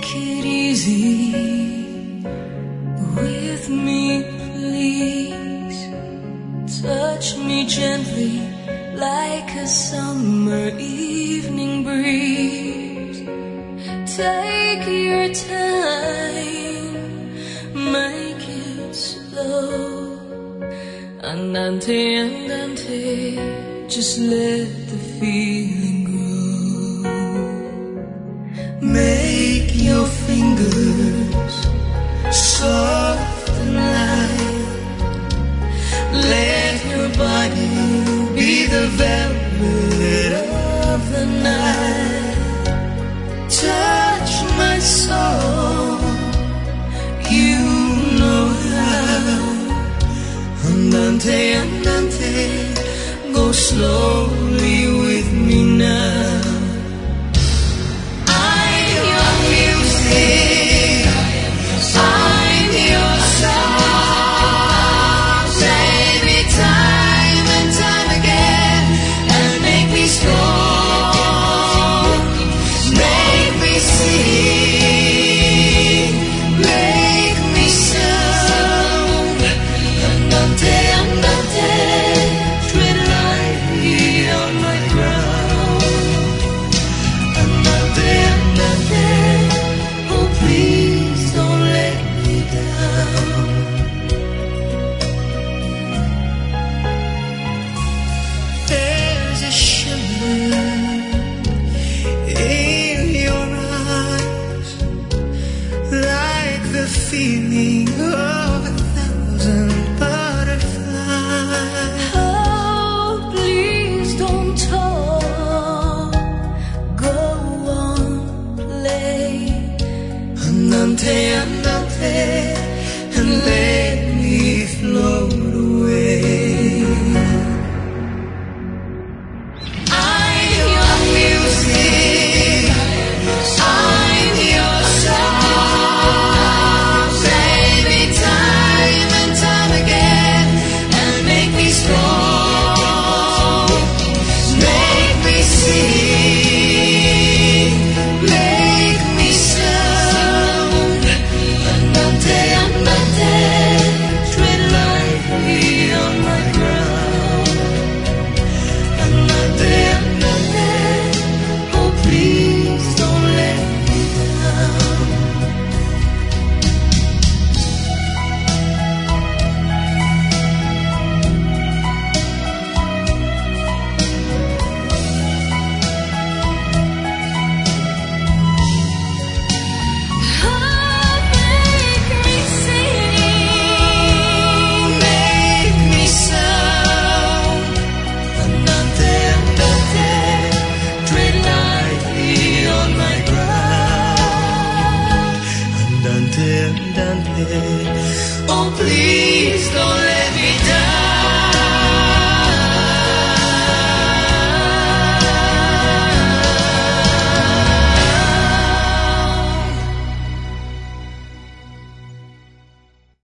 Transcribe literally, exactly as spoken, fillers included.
Take it easy with me, please. Touch me gently like a summer evening breeze. Take your time, make it slow. Andante, andante, just let the feeling grow. Make your fingers soft and light. Let your body be the velvet of the night. Touch my soul, you know how. Andante, andante, go slowly with me now. I'm your music, I'm your song. Play me time and time again and make me strong. Make me sing, make me sound. Andante, andante, tread lightly on my ground. Andante, andante, oh please don't let me down. There's a shimmer in your eyes, like the feeling of a thousand butterflies. Oh, please don't talk, go on, play. Andante, andante, and let me float